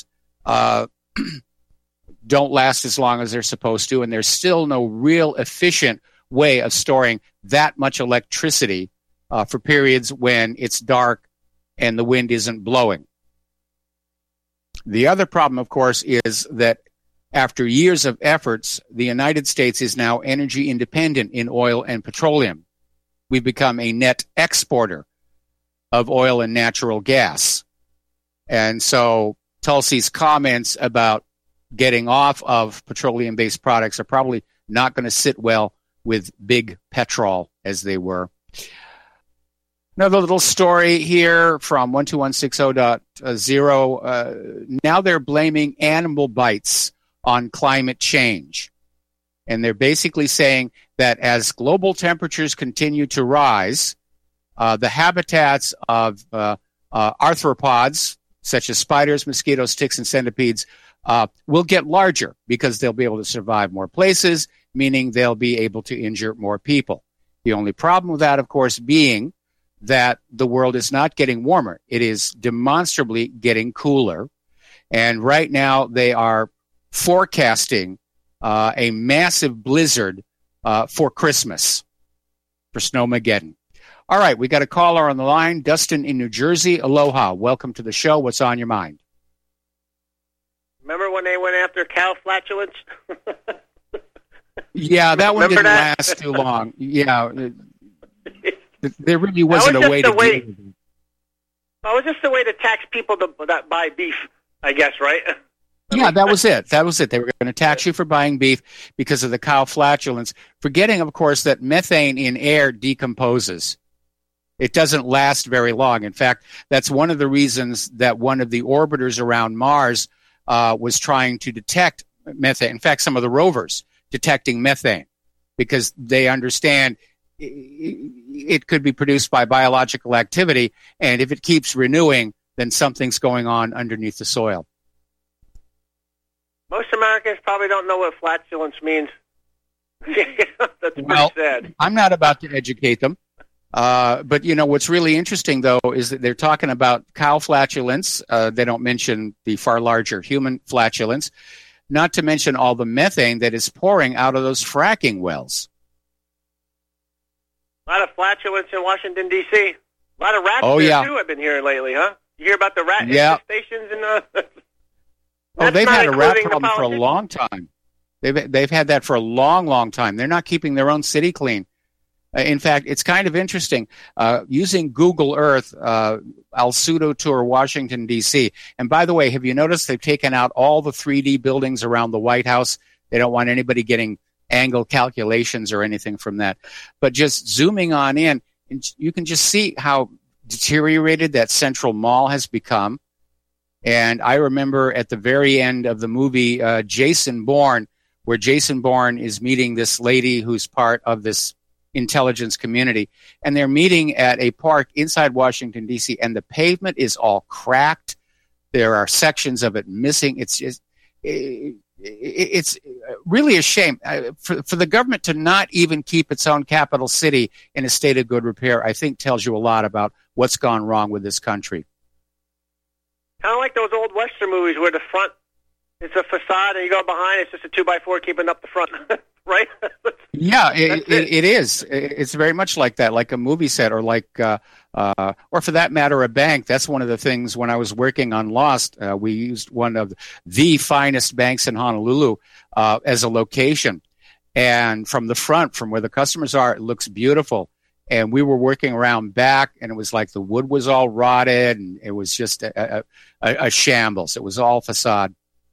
don't last as long as they're supposed to, and there's still no real efficient way of storing that much electricity for periods when it's dark and the wind isn't blowing. The other problem, of course, is that after years of efforts, the United States is now energy independent in oil and petroleum. We've become a net exporter of oil and natural gas. And so Tulsi's comments about getting off of petroleum-based products are probably not going to sit well with big petrol, as they were. Another little story here from 12160.0. Now they're blaming animal bites on climate change. And they're basically saying that as global temperatures continue to rise, the habitats of arthropods, such as spiders, mosquitoes, ticks, and centipedes, will get larger because they'll be able to survive more places, meaning they'll be able to injure more people. The only problem with that, of course, being that the world is not getting warmer. It is demonstrably getting cooler. And right now they are forecasting a massive blizzard for Christmas, for Snowmageddon. All right, we got a caller on the line, Dustin in New Jersey. Aloha. Welcome to the show. What's on your mind?
Remember when they went after cow flatulence?
Yeah, that one didn't last too long. Yeah. There really wasn't a way to do it.
Well, it was just a way to tax people that buy beef, I guess, right?
Yeah, that was it. That was it. They were going to tax you for buying beef because of the cow flatulence, forgetting, of course, that methane in air decomposes. It doesn't last very long. In fact, that's one of the reasons that one of the orbiters around Mars was trying to detect methane. In fact, some of the rovers detecting methane, because they understand it could be produced by biological activity, and if it keeps renewing, then something's going on underneath the soil.
Most Americans probably don't know what flatulence means. That's pretty sad.
I'm not about to educate them. But, what's really interesting, though, is that they're talking about cow flatulence. They don't mention the far larger human flatulence, not to mention all the methane that is pouring out of those fracking wells.
A lot of flatulence in Washington, D.C. A lot of rats too, I've been hearing lately, huh? You hear about the rat infestations?
They've had a rat problem for a long time. They've had that for a long, long time. They're not keeping their own city clean. In fact, it's kind of interesting. Using Google Earth, I'll pseudo tour Washington, D.C. And by the way, have you noticed they've taken out all the 3D buildings around the White House? They don't want anybody getting angle calculations or anything from that. But just zooming on in, you can just see how deteriorated that Central Mall has become. And I remember at the very end of the movie Jason Bourne, where Jason Bourne is meeting this lady who's part of this intelligence community, and they're meeting at a park inside Washington, D.C., and the pavement is all cracked. There are sections of it missing. It's just, it's really a shame for the government to not even keep its own capital city in a state of good repair. I think tells you a lot about what's gone wrong with this country.
Kind of like those old Western movies where the front is a facade and you go behind, it's just a 2x4 keeping up the front, right?
Yeah, it is. It's very much like that, like a movie set, or like, or for that matter, a bank. That's one of the things when I was working on Lost, we used one of the finest banks in Honolulu as a location. And from the front, from where the customers are, it looks beautiful. And we were working around back, and it was like the wood was all rotted, and it was just a shambles. It was all facade.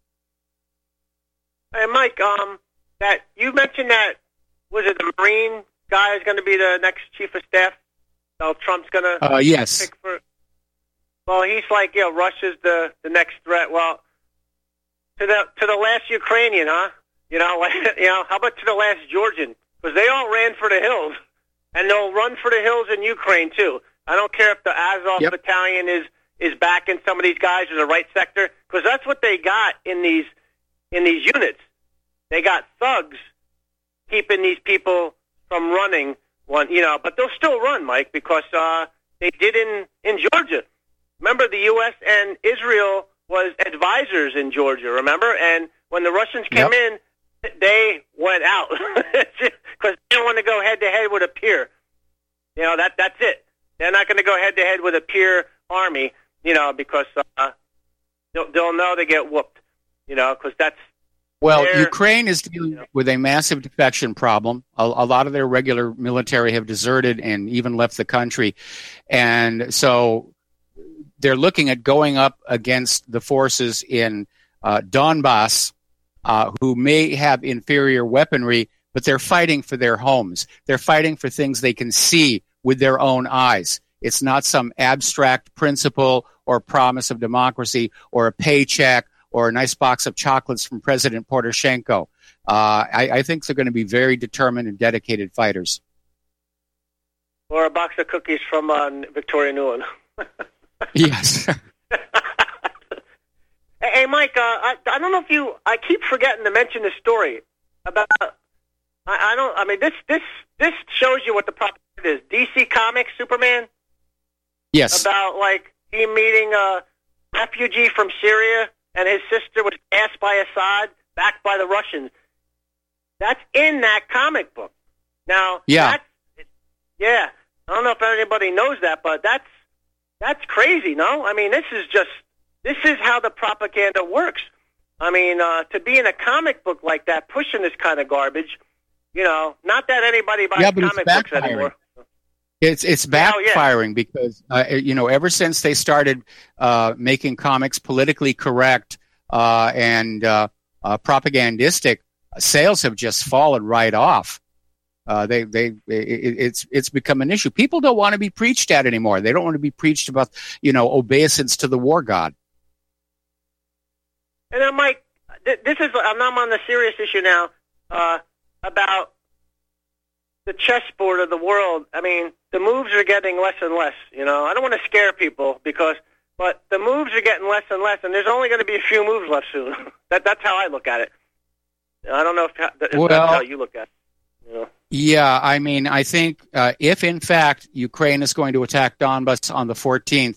Hey, Mike, that you mentioned that, was it the Marine guy is going to be the next chief of staff? So Trump's going to
yes.
pick for. Well, he's like, Russia's the next threat. Well, to the last Ukrainian, huh? How about to the last Georgian? Because they all ran for the hills, and they'll run for the hills in Ukraine too. I don't care if the Azov battalion is backing some of these guys or the right sector, because that's what they got in these units. They got thugs keeping these people from running but they'll still run, Mike, because they did in Georgia. Remember, the U.S. and Israel was advisors in Georgia, remember? And when the Russians came in, they went out because they don't want to go head-to-head with a peer. That's it. They're not going to go head-to-head with a peer army, because they'll know they get whooped, because that's.
Well, Ukraine is dealing with a massive defection problem. A lot of their regular military have deserted and even left the country. And so they're looking at going up against the forces in Donbass, who may have inferior weaponry, but they're fighting for their homes. They're fighting for things they can see with their own eyes. It's not some abstract principle or promise of democracy or a paycheck or a nice box of chocolates from President Poroshenko. I think they're going to be very determined and dedicated fighters.
Or a box of cookies from Victoria Nuland.
Yes.
Hey, Mike, I don't know if I keep forgetting to mention this story about, this shows you what the problem is. DC Comics Superman?
Yes.
About, him meeting a refugee from Syria, and his sister was asked by Assad, backed by the Russians. That's in that comic book. Now, I don't know if anybody knows that, but that's crazy, no? I mean, this is how the propaganda works. I mean, to be in a comic book like that, pushing this kind of garbage, not that anybody buys comic books anymore.
It's backfiring because, ever since they started making comics politically correct and propagandistic, sales have just fallen right off. It's become an issue. People don't want to be preached at anymore. They don't want to be preached about, obeisance to the war god.
And then, Mike, I'm on the serious issue now about the chessboard of the world. I mean, the moves are getting less and less. I don't want to scare people but the moves are getting less and less, and there's only going to be a few moves left soon. That's how I look at it. I don't know if that's how you look at it.
Yeah, I mean, I think if in fact Ukraine is going to attack Donbas on the 14th,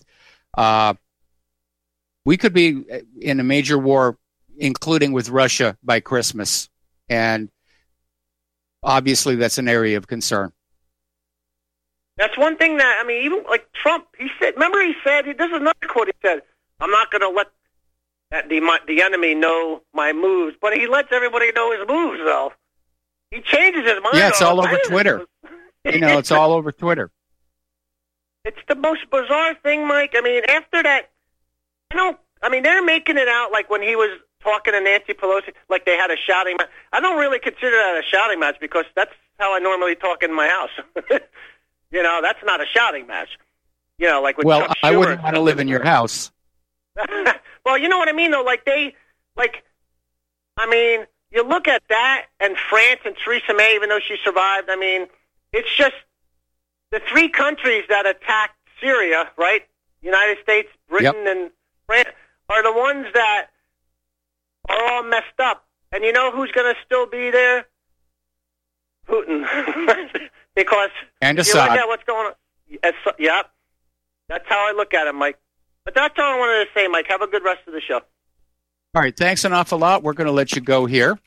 we could be in a major war, including with Russia, by Christmas. And obviously that's an area of concern.
That's one thing that, I mean, even like Trump, he said, this is another quote, he said, I'm not going to let the enemy know my moves, but he lets everybody know his moves, though. He changes his mind.
Yeah, it's all over Twitter. It's all over Twitter.
It's the most bizarre thing, Mike. I mean, after that, they're making it out like when he was talking to Nancy Pelosi, like they had a shouting match. I don't really consider that a shouting match because that's how I normally talk in my house. That's not a shouting match. Like with Chuck
I
Schumer
wouldn't want to live in your house.
Well, you know what I mean, though? You look at that and France and Theresa May, even though she survived, I mean, it's just the three countries that attacked Syria, right? United States, Britain, and France are the ones that are all messed up. And you know who's going to still be there? Putin. Because
and
if you look at what's going on. Yep. That's how I look at it, Mike. But that's all I wanted to say, Mike. Have a good rest of the show.
All right, thanks an awful lot. We're going to let you go here.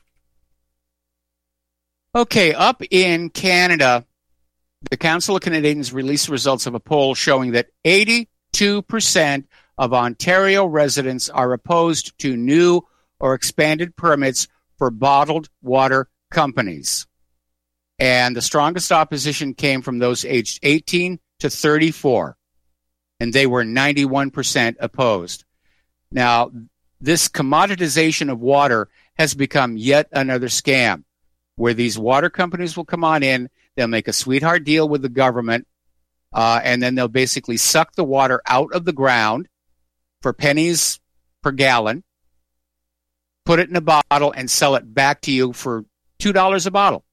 Okay, up in Canada, the Council of Canadians released results of a poll showing that 82% of Ontario residents are opposed to new or expanded permits for bottled water companies. And the strongest opposition came from those aged 18 to 34, and they were 91% opposed. Now, this commoditization of water has become yet another scam where these water companies will come on in, they'll make a sweetheart deal with the government, and then they'll basically suck the water out of the ground for pennies per gallon, put it in a bottle, and sell it back to you for $2 a bottle.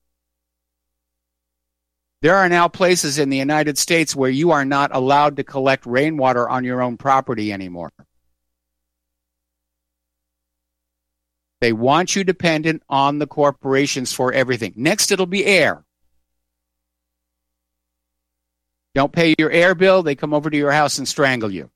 There are now places in the United States where you are not allowed to collect rainwater on your own property anymore. They want you dependent on the corporations for everything. Next, it'll be air. Don't pay your air bill, they come over to your house and strangle you.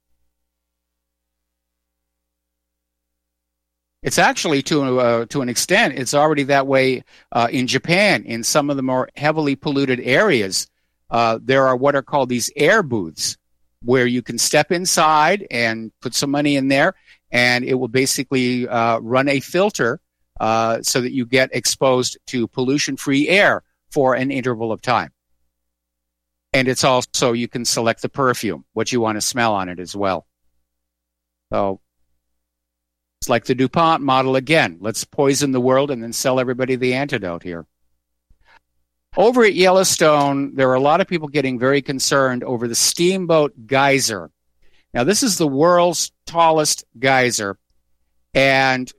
It's actually, to an extent, it's already that way in Japan. In some of the more heavily polluted areas, there are what are called these air booths, where you can step inside and put some money in there, and it will basically run a filter so that you get exposed to pollution-free air for an interval of time. And it's also, you can select the perfume, what you want to smell on it as well. So it's like the DuPont model again. Let's poison the world and then sell everybody the antidote here. Over at Yellowstone, there are a lot of people getting very concerned over the Steamboat Geyser. Now, this is the world's tallest geyser, and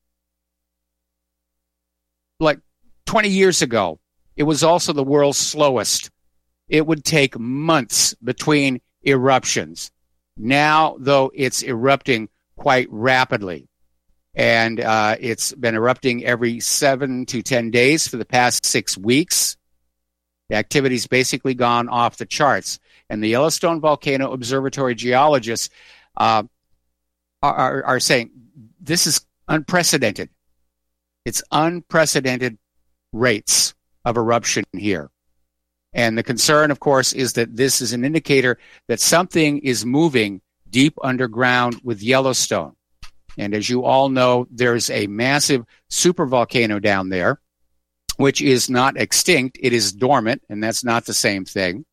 like 20 years ago, it was also the world's slowest. It would take months between eruptions. Now, though, it's erupting quite rapidly, and it's been erupting every 7 to 10 days for the past 6 weeks. The activity's basically gone off the charts. And the Yellowstone Volcano Observatory geologists are saying this is unprecedented. It's unprecedented rates of eruption here. And the concern, of course, is that this is an indicator that something is moving deep underground with Yellowstone. And as you all know, there's a massive supervolcano down there, which is not extinct. It is dormant, and that's not the same thing.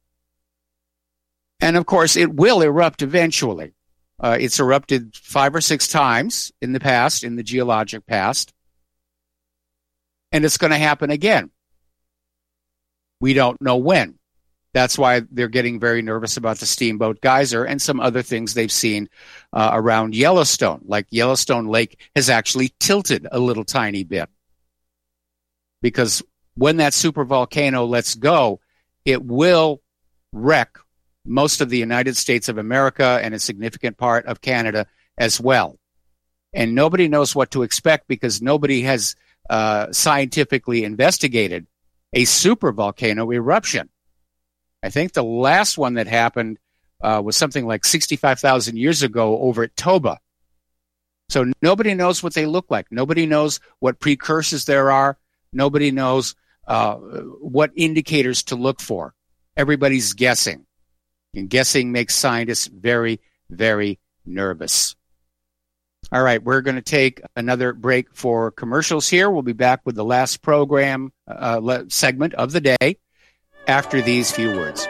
And, of course, it will erupt eventually. It's erupted 5 or 6 times in the past, in the geologic past. And it's going to happen again. We don't know when. That's why they're getting very nervous about the Steamboat Geyser and some other things they've seen around Yellowstone. Like Yellowstone Lake has actually tilted a little tiny bit. Because when that supervolcano lets go, it will wreck most of the United States of America and a significant part of Canada as well. And nobody knows what to expect because nobody has scientifically investigated a supervolcano eruption. I think the last one that happened was something like 65,000 years ago over at Toba. So nobody knows what they look like. Nobody knows what precursors there are. Nobody knows what indicators to look for. Everybody's guessing. And guessing makes scientists very, very nervous. All right, we're going to take another break for commercials here. We'll be back with the last program segment of the day after these few words.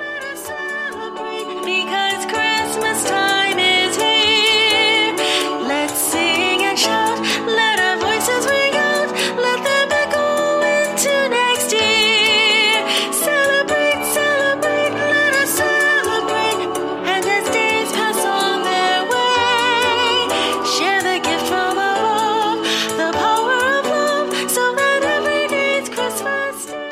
Because Christmas time is here. Let's sing and shout. Let our voices ring out. Let them echo into next year. Celebrate, celebrate, let us celebrate. And as days pass on their way, share the gift from above, the power of love, so that every day's Christmas Day.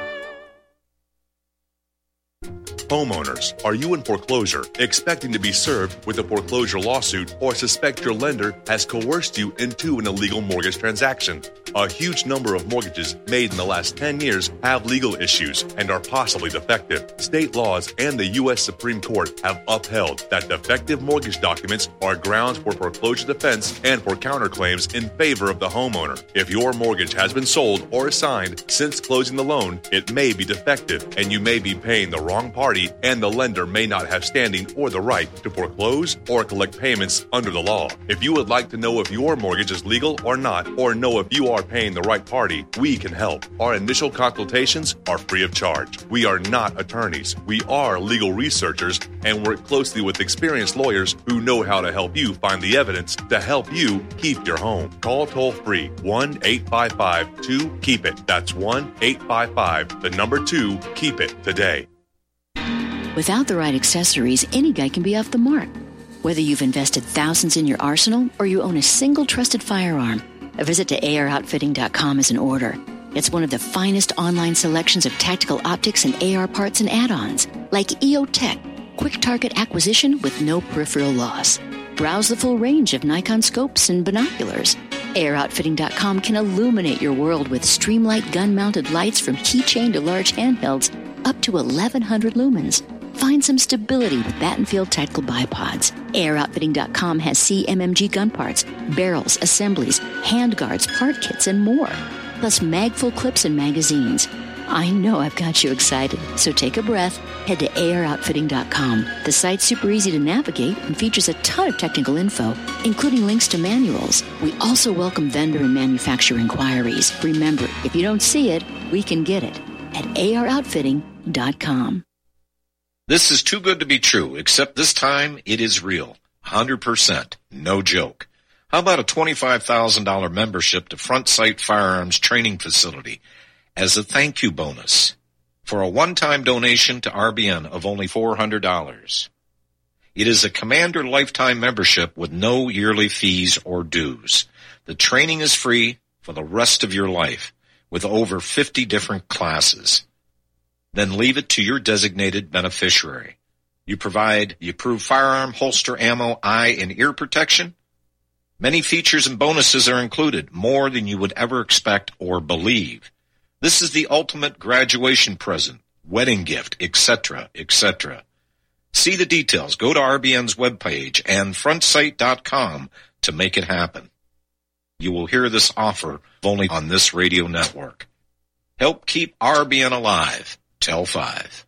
Homeowners, are you in foreclosure, expecting to be served with a foreclosure lawsuit, or suspect your lender has coerced you into an illegal mortgage transaction? A huge number of mortgages made in the last 10 years have legal issues and are possibly defective. State laws and the U.S. Supreme Court have upheld that defective mortgage documents are grounds for foreclosure defense and for counterclaims in favor of the homeowner. If your mortgage has been sold or assigned since closing the loan, it may be defective and you may be paying the wrong party, and the lender may not have standing or the right to foreclose or collect payments under the law. If you would like to know if your mortgage is legal or not, or know if you are paying the right party, we can help. Our initial consultations are free of charge. We are not attorneys. We are legal researchers and work closely with experienced lawyers who know how to help you find the evidence to help you keep your home. Call toll-free 1-855-2-KEEP-IT. That's 1-855-2-KEEP-IT today.
Without the right accessories, any guy can be off the mark. Whether you've invested thousands in your arsenal or you own a single trusted firearm, a visit to AROutfitting.com is in order. It's one of the finest online selections of tactical optics and AR parts and add-ons, like EOTech, quick target acquisition with no peripheral loss. Browse the full range of Nikon scopes and binoculars. AROutfitting.com can illuminate your world with Streamlight gun-mounted lights from keychain to large handhelds up to 1,100 lumens. Find some stability with Battenfield Tactical Bipods. AirOutfitting.com has CMMG gun parts, barrels, assemblies, handguards, part kits, and more. Plus magful clips and magazines. I know I've got you excited, so take a breath. Head to AirOutfitting.com. The site's super easy to navigate and features a ton of technical info, including links to manuals. We also welcome vendor and manufacturer inquiries. Remember, if you don't see it, we can get it at AirOutfitting.com.
This is too good to be true, except this time it is real. 100%. No joke. How about a $25,000 membership to Front Sight Firearms Training Facility as a thank you bonus for a one-time donation to RBN of only $400? It is a Commander lifetime membership with no yearly fees or dues. The training is free for the rest of your life with over 50 different classes. Then leave it to your designated beneficiary. You provide the approved firearm, holster, ammo, eye, and ear protection. Many features and bonuses are included, more than you would ever expect or believe. This is the ultimate graduation present, wedding gift, etc., etc. See the details. Go to RBN's webpage and frontsight.com to make it happen. You will hear this offer only on this radio network. Help keep RBN alive. Tell 5.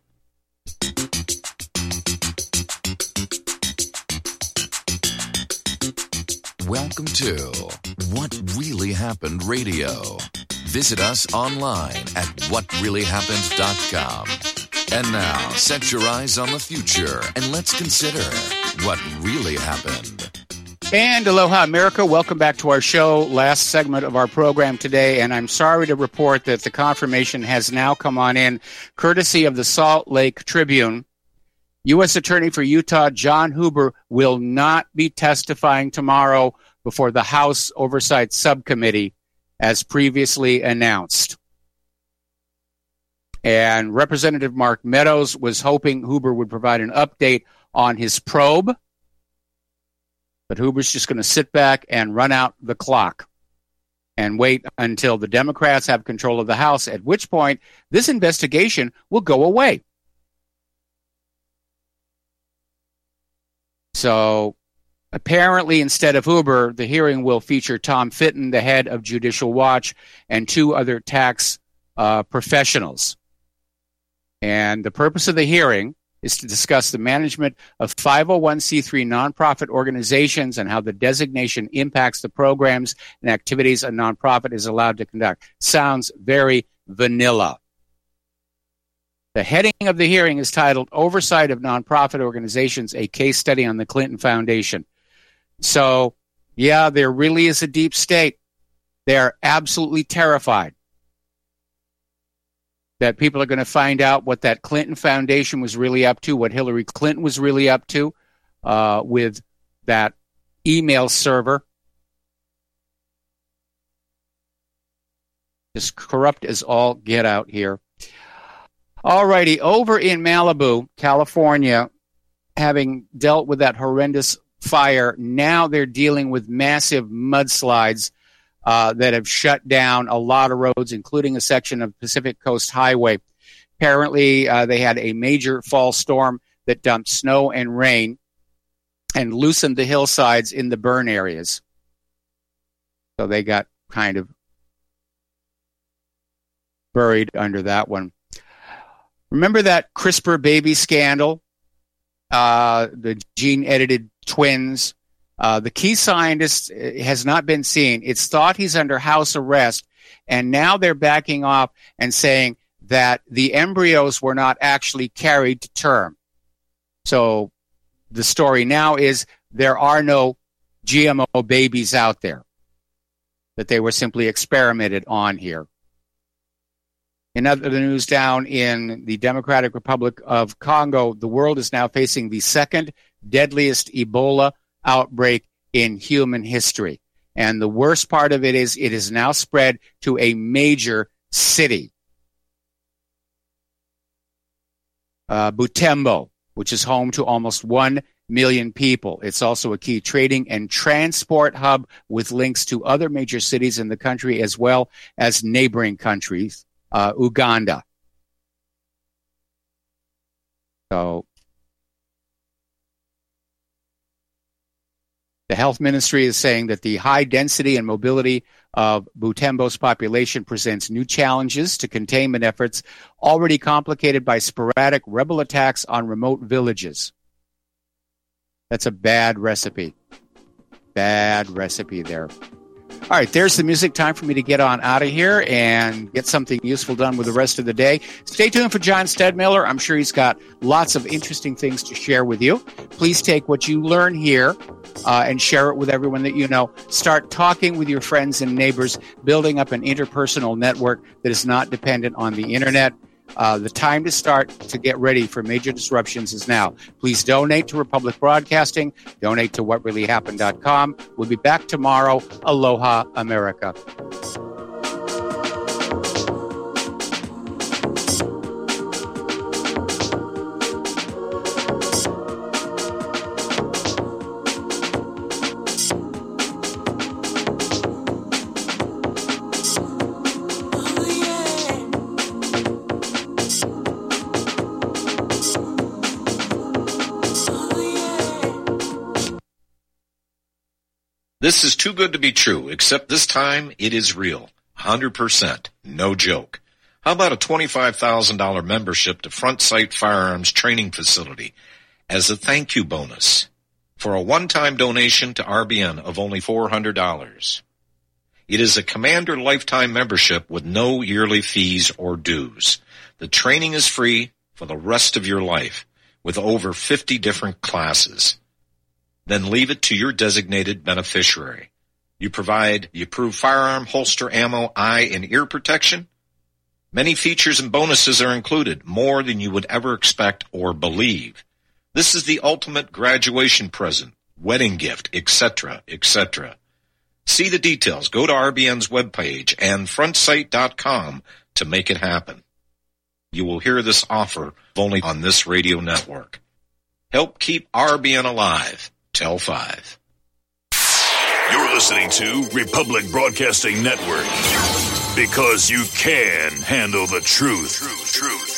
Welcome to What Really Happened Radio. Visit us online at whatreallyhappened.com. And now, set your eyes on the future and let's consider what really happened.
And aloha, America. Welcome back to our show, last segment of our program today. And I'm sorry to report that the confirmation has now come on in, courtesy of the Salt Lake Tribune. U.S. Attorney for Utah, John Huber, will not be testifying tomorrow before the House Oversight Subcommittee, as previously announced. And Representative Mark Meadows was hoping Huber would provide an update on his probe. But Huber's just going to sit back and run out the clock. and wait until the Democrats have control of the House, at which point this investigation will go away. So apparently, instead of Huber, the hearing will feature Tom Fitton, the head of Judicial Watch, and 2 other tax professionals. And the purpose of the hearing is to discuss the management of 501c3 nonprofit organizations and how the designation impacts the programs and activities a nonprofit is allowed to conduct. Sounds very vanilla. The heading of the hearing is titled Oversight of Nonprofit Organizations, a Case Study on the Clinton Foundation. So, yeah, there really is a deep state. They're absolutely terrified that people are going to find out what that Clinton Foundation was really up to, what Hillary Clinton was really up to with that email server. Just corrupt as all get out here. All righty, over in Malibu, California, having dealt with that horrendous fire, now they're dealing with massive mudslides that have shut down a lot of roads, including a section of Pacific Coast Highway. Apparently, they had a major fall storm that dumped snow and rain and loosened the hillsides in the burn areas. So they got kind of buried under that one. Remember that CRISPR baby scandal? The gene-edited twins? The key scientist has not been seen. It's thought he's under house arrest, and now they're backing off and saying that the embryos were not actually carried to term. So the story now is there are no GMO babies out there, that they were simply experimented on here. In other news, down in the Democratic Republic of Congo, the world is now facing the second deadliest Ebola outbreak in human history. And the worst part of it is it is now spread to a major city. Butembo, which is home to almost 1 million people. It's also a key trading and transport hub with links to other major cities in the country as well as neighboring countries, Uganda. So the health ministry is saying that the high density and mobility of Butembo's population presents new challenges to containment efforts already complicated by sporadic rebel attacks on remote villages. That's a bad recipe. Bad recipe there. All right, there's the music. Time for me to get on out of here and get something useful done with the rest of the day. Stay tuned for John Stedmiller. I'm sure he's got lots of interesting things to share with you. Please take what you learn here and share it with everyone that you know. Start talking with your friends and neighbors, building up an interpersonal network that is not dependent on the internet. The time to start to get ready for major disruptions is now. Please donate to Republic Broadcasting. Donate to whatreallyhappened.com. We'll be back tomorrow. Aloha, America.
This is too good to be true, except this time it is real. 100%. No joke. How about a $25,000 membership to Front Sight Firearms Training Facility as a thank you bonus for a one-time donation to RBN of only $400? It is a Commander lifetime membership with no yearly fees or dues. The training is free for the rest of your life with over 50 different classes. Then leave it to your designated beneficiary. You provide the approved firearm, holster, ammo, eye, and ear protection. Many features and bonuses are included, more than you would ever expect or believe. This is the ultimate graduation present, wedding gift, etc., etc. See the details. Go to RBN's webpage and frontsight.com to make it happen. You will hear this offer only on this radio network. Help keep RBN alive. Tell 5.
You're listening to Republic Broadcasting Network. Because you can handle the truth.